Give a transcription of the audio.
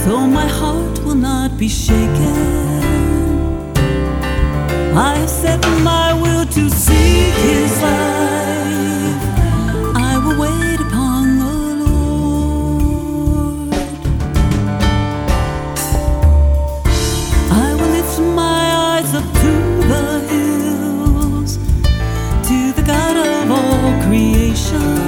so my heart will not be shaken. I have set my will to seek His life. I will wait upon the Lord. I will lift my eyes up to the hills, to the God of all creation.